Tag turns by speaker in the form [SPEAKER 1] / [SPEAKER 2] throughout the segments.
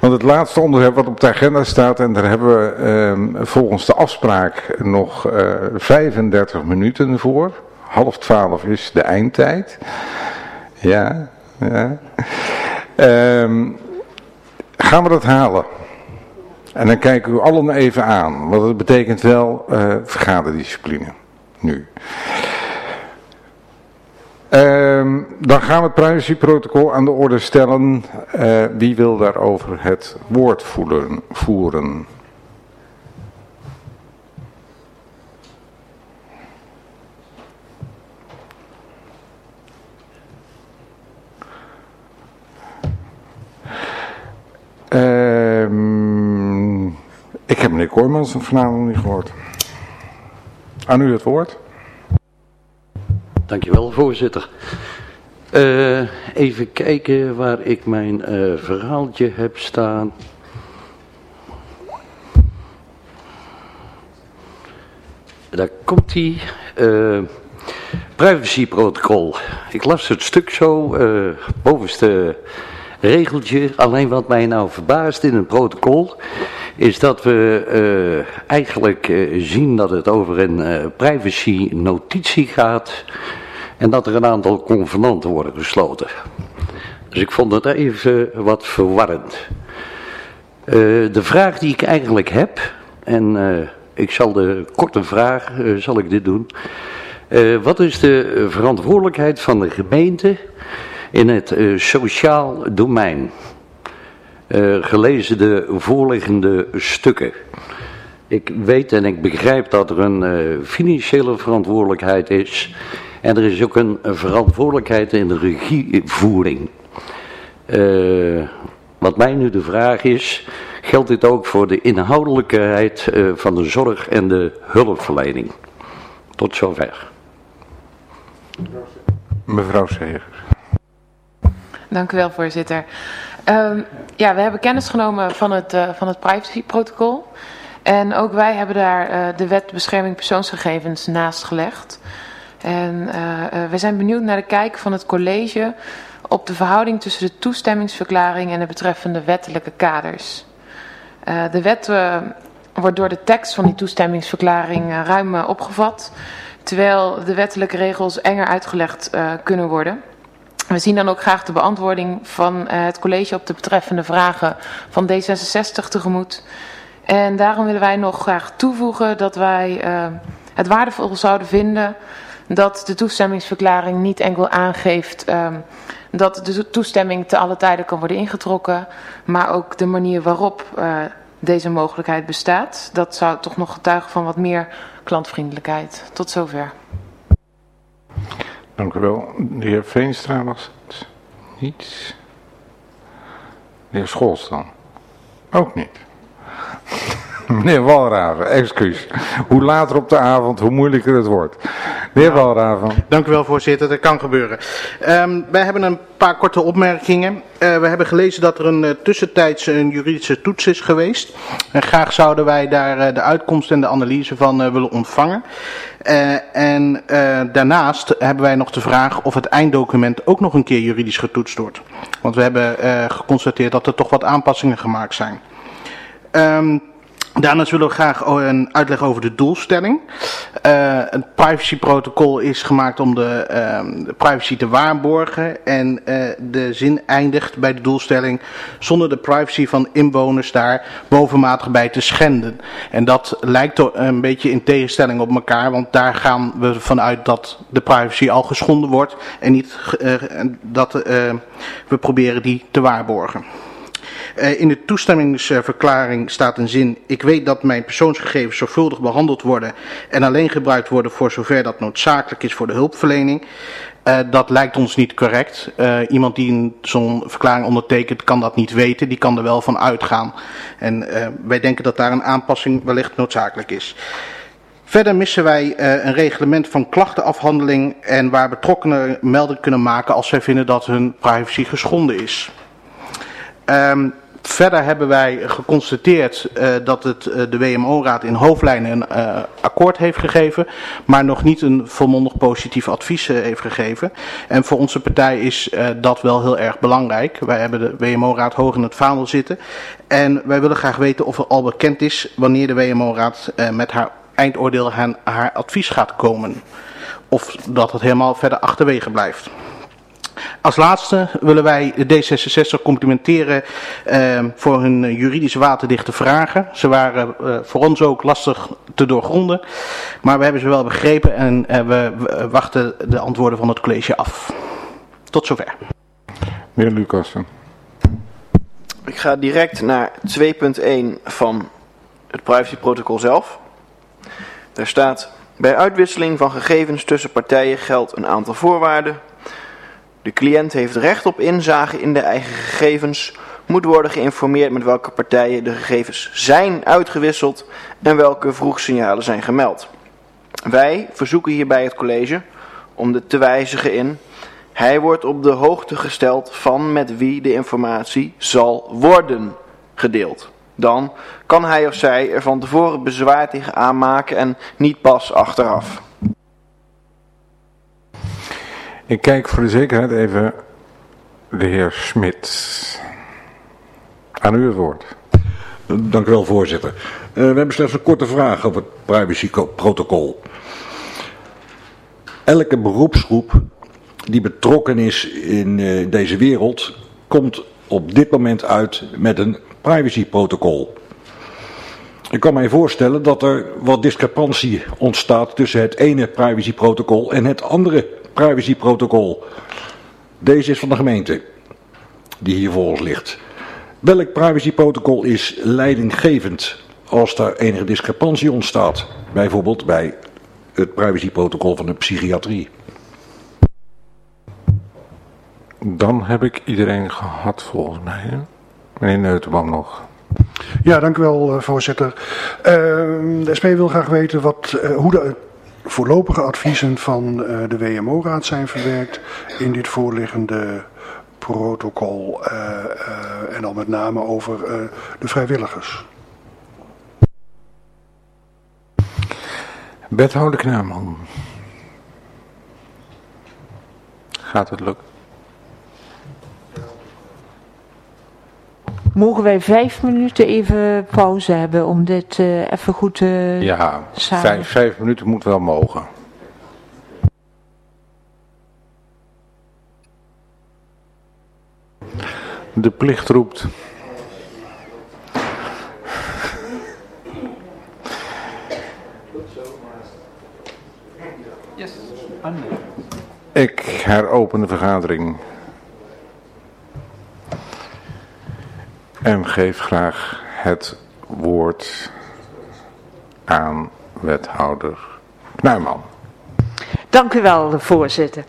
[SPEAKER 1] Want het laatste onderwerp wat op de agenda staat, en daar hebben we volgens de afspraak nog 35 minuten voor. 11:30 is de eindtijd. Ja. Gaan we dat halen? En dan kijken we allen even aan, want het betekent wel vergaderdiscipline nu. Dan gaan we het privacyprotocol aan de orde stellen. Wie wil daarover het woord voeren? Ik heb meneer Kooijmans vanavond nog niet gehoord. Aan u het woord.
[SPEAKER 2] Dankjewel, voorzitter. Even kijken waar ik mijn verhaaltje heb staan. Daar komt hij. Privacyprotocol. Ik las het stuk zo, bovenste regeltje. Alleen wat mij nou verbaast in het protocol is dat we eigenlijk zien dat het over een privacy notitie gaat en dat er een aantal convenanten worden gesloten. Dus ik vond het even wat verwarrend. De vraag die ik eigenlijk heb, en ik zal de korte vraag, zal ik dit doen. Wat is de verantwoordelijkheid van de gemeente in het sociaal domein? Gelezen de voorliggende stukken. Ik weet en ik begrijp dat er een financiële verantwoordelijkheid is. En er is ook een verantwoordelijkheid in de regievoering. Wat mij nu de vraag is, geldt dit ook voor de inhoudelijkheid van de zorg en de hulpverlening? Tot zover.
[SPEAKER 1] Mevrouw Segers. Dank
[SPEAKER 3] u wel, voorzitter. Ja, we hebben kennis genomen van het privacyprotocol. En ook wij hebben daar de wet bescherming persoonsgegevens naast gelegd. En we zijn benieuwd naar de kijk van het college op de verhouding tussen de toestemmingsverklaring en de betreffende wettelijke kaders. De wet wordt door de tekst van die toestemmingsverklaring ruim opgevat, terwijl de wettelijke regels enger uitgelegd kunnen worden. We zien dan ook graag de beantwoording van het college op de betreffende vragen van D66 tegemoet. En daarom willen wij nog graag toevoegen dat wij het waardevol zouden vinden dat de toestemmingsverklaring niet enkel aangeeft dat de toestemming te alle tijden kan worden ingetrokken, maar ook de manier waarop deze mogelijkheid bestaat. Dat zou toch nog getuigen van wat meer klantvriendelijkheid. Tot zover.
[SPEAKER 1] Dank u wel. De heer Veenstra was het niet. De heer Scholz dan? Ook niet. Meneer Walraven, excuus. Hoe later op de avond, hoe moeilijker het wordt. Meneer Walraven.
[SPEAKER 4] Dank u wel, voorzitter. Dat kan gebeuren. Wij hebben een paar korte opmerkingen. We hebben gelezen dat er een tussentijds een juridische toets is geweest. En graag zouden wij daar de uitkomst en de analyse van willen ontvangen. Daarnaast hebben wij nog de vraag of het einddocument ook nog een keer juridisch getoetst wordt. Want we hebben geconstateerd dat er toch wat aanpassingen gemaakt zijn. Daarnaast willen we graag een uitleg over de doelstelling. Het privacyprotocol is gemaakt om de privacy te waarborgen. En de zin eindigt bij de doelstelling zonder de privacy van inwoners daar bovenmatig bij te schenden. En dat lijkt een beetje in tegenstelling op elkaar. Want daar gaan we vanuit dat de privacy al geschonden wordt. En niet dat we proberen die te waarborgen. In de toestemmingsverklaring staat een zin: ik weet dat mijn persoonsgegevens zorgvuldig behandeld worden en alleen gebruikt worden voor zover dat noodzakelijk is voor de hulpverlening. Dat lijkt ons niet correct. Iemand die zo'n verklaring ondertekent kan dat niet weten, die kan er wel van uitgaan. En wij denken dat daar een aanpassing wellicht noodzakelijk is. Verder missen wij een reglement van klachtenafhandeling en waar betrokkenen melding kunnen maken als zij vinden dat hun privacy geschonden is. Verder hebben wij geconstateerd dat de WMO-raad in hoofdlijnen een akkoord heeft gegeven, maar nog niet een volmondig positief advies heeft gegeven. En voor onze partij is dat wel heel erg belangrijk. Wij hebben de WMO-raad hoog in het vaandel zitten en wij willen graag weten of er al bekend is wanneer de WMO-raad met haar eindoordeel aan haar advies gaat komen. Of dat het helemaal verder achterwege blijft. Als laatste willen wij de D66 complimenteren voor hun juridisch waterdichte vragen. Ze waren voor ons ook lastig te doorgronden, maar we hebben ze wel begrepen en we wachten de antwoorden van het college af. Tot zover.
[SPEAKER 1] Meneer Lucassen.
[SPEAKER 5] Ik ga direct naar 2.1 van het privacyprotocol zelf. Daar staat: bij uitwisseling van gegevens tussen partijen geldt een aantal voorwaarden. De cliënt heeft recht op inzage in de eigen gegevens, moet worden geïnformeerd met welke partijen de gegevens zijn uitgewisseld en welke vroegsignalen zijn gemeld. Wij verzoeken hierbij het college om dit te wijzigen in: hij wordt op de hoogte gesteld van met wie de informatie zal worden gedeeld. Dan kan hij of zij er van tevoren bezwaar tegen aanmaken en niet pas achteraf.
[SPEAKER 1] Ik kijk voor de zekerheid even de heer Smit. Aan u het woord.
[SPEAKER 6] Dank u wel, voorzitter. We hebben slechts een korte vraag over het privacyprotocol. Elke beroepsgroep die betrokken is in deze wereld komt op dit moment uit met een privacyprotocol. Ik kan mij voorstellen dat er wat discrepantie ontstaat tussen het ene privacyprotocol en het andere privacyprotocol. Deze is van de gemeente, die hier voor ons ligt. Welk privacyprotocol is leidinggevend als daar enige discrepantie ontstaat? Bijvoorbeeld bij het privacyprotocol van de psychiatrie.
[SPEAKER 1] Dan heb ik iedereen gehad volgens mij. Hè? Meneer Neutenboom nog.
[SPEAKER 7] Ja, dank u wel, voorzitter. De SP wil graag weten hoe de voorlopige adviezen van de WMO-raad zijn verwerkt in dit voorliggende protocol en dan met name over de vrijwilligers.
[SPEAKER 1] Wethouder Knaarman. Gaat het lukken?
[SPEAKER 8] Mogen wij 5 minuten even pauze hebben om dit even goed te
[SPEAKER 1] Ja,
[SPEAKER 8] samen...
[SPEAKER 1] 5 minuten moet wel mogen. De plicht roept. Ik heropen de vergadering. En geef graag het woord aan wethouder Knuijman.
[SPEAKER 8] Dank u wel, voorzitter.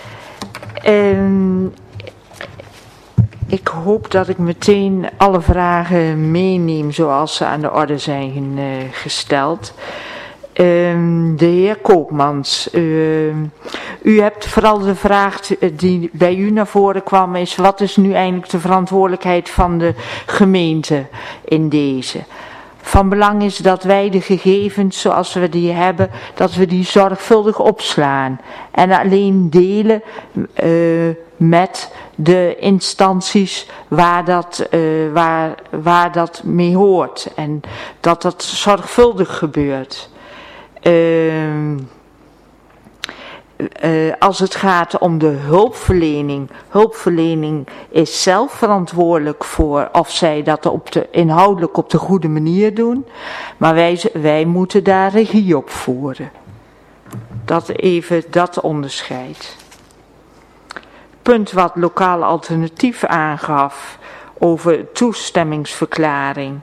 [SPEAKER 8] Ik hoop dat ik meteen alle vragen meeneem zoals ze aan de orde zijn gesteld. De heer Koopmans, u hebt vooral de vraag die bij u naar voren kwam is: wat is nu eigenlijk de verantwoordelijkheid van de gemeente in deze? Van belang is dat wij de gegevens zoals we die hebben, dat we die zorgvuldig opslaan en alleen delen met de instanties waar dat mee hoort en dat dat zorgvuldig gebeurt. Als het gaat om de hulpverlening is zelf verantwoordelijk voor of zij dat inhoudelijk op de goede manier doen, maar wij moeten daar regie op voeren. Dat onderscheid. Punt wat lokaal alternatief aangaf over toestemmingsverklaring.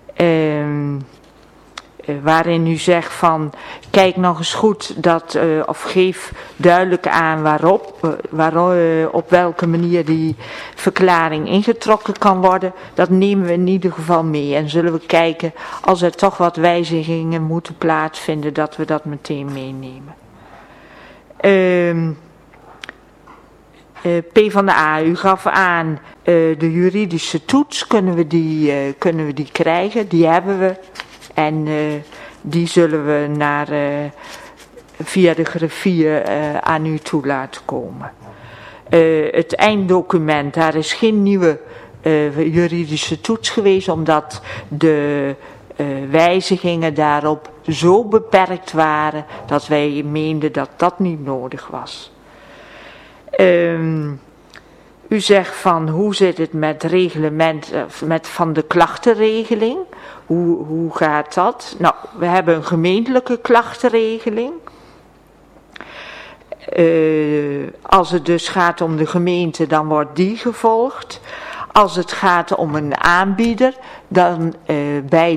[SPEAKER 8] Waarin u zegt van, kijk nog eens goed of geef duidelijk aan op welke manier die verklaring ingetrokken kan worden. Dat nemen we in ieder geval mee en zullen we kijken als er toch wat wijzigingen moeten plaatsvinden dat we dat meteen meenemen. PvdA, u gaf aan de juridische toets, kunnen we die krijgen, die hebben we. En die zullen we via de griffier aan u toe laten komen. Het einddocument, daar is geen nieuwe juridische toets geweest, omdat de wijzigingen daarop zo beperkt waren dat wij meenden dat dat niet nodig was. U zegt van hoe zit het met reglement van de klachtenregeling? Hoe gaat dat? Nou, we hebben een gemeentelijke klachtenregeling. Als het dus gaat om de gemeente, dan wordt die gevolgd. Als het gaat om een aanbieder, dan bij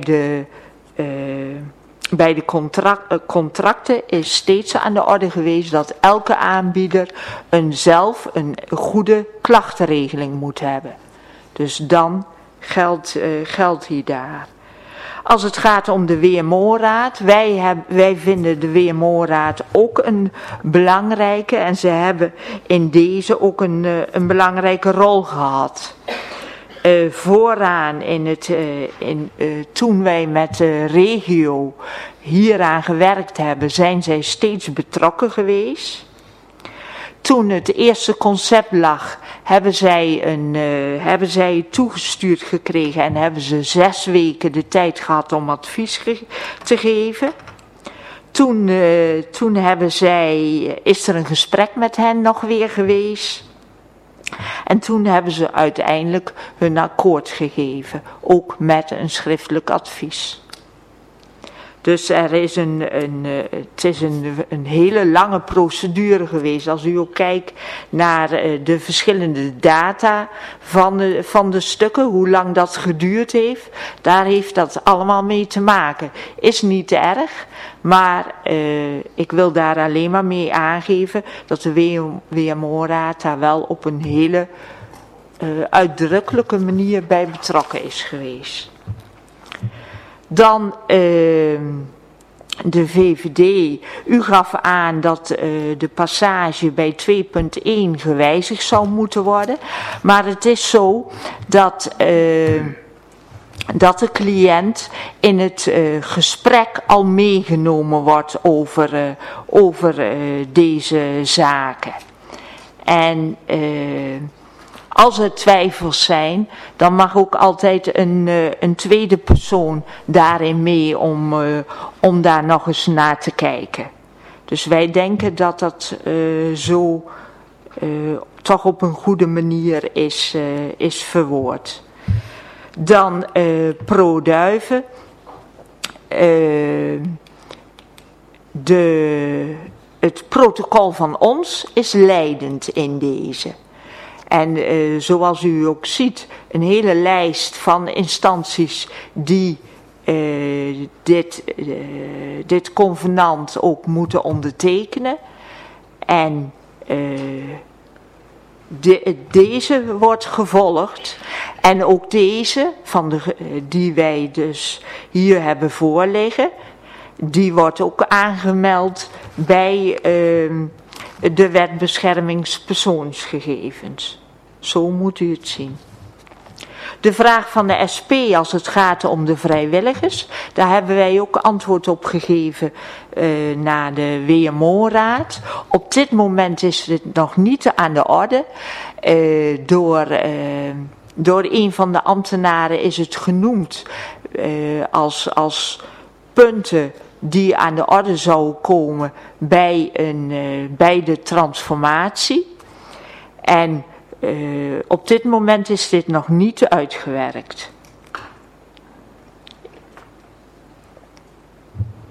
[SPEAKER 8] de contracten is steeds aan de orde geweest dat elke aanbieder zelf een goede klachtenregeling moet hebben. Dus dan geldt die daar. Als het gaat om de WMO-raad, wij vinden de WMO-raad ook een belangrijke en ze hebben in deze ook een belangrijke rol gehad. Vooraan toen wij met de regio hieraan gewerkt hebben, zijn zij steeds betrokken geweest. Toen het eerste concept lag, hebben zij het toegestuurd gekregen en hebben ze 6 weken de tijd gehad om advies te geven. Toen is er een gesprek met hen nog weer geweest. En toen hebben ze uiteindelijk hun akkoord gegeven, ook met een schriftelijk advies. Dus het is een hele lange procedure geweest. Als u ook kijkt naar de verschillende data van de stukken, hoe lang dat geduurd heeft, daar heeft dat allemaal mee te maken. Is niet erg, maar ik wil daar alleen maar mee aangeven dat de WMO-raad daar wel op een hele uitdrukkelijke manier bij betrokken is geweest. Dan de VVD. U gaf aan dat de passage bij 2.1 gewijzigd zou moeten worden. Maar het is zo dat de cliënt in het gesprek al meegenomen wordt over deze zaken. En als er twijfels zijn, dan mag ook altijd een tweede persoon daarin mee om daar nog eens naar te kijken. Dus wij denken dat dat zo toch op een goede manier is verwoord. Dan Pro Duiven. Het protocol van ons is leidend in deze. En zoals u ook ziet, een hele lijst van instanties die dit convenant ook moeten ondertekenen. En deze wordt gevolgd. En ook deze, die wij dus hier hebben voorliggen, die wordt ook aangemeld bij de wet beschermingspersoonsgegevens. Zo moet u het zien. De vraag van de SP als het gaat om de vrijwilligers, daar hebben wij ook antwoord op gegeven naar de WMO-raad. Op dit moment is het nog niet aan de orde. Door een van de ambtenaren is het genoemd als punten die aan de orde zouden komen bij de transformatie. En op dit moment is dit nog niet uitgewerkt.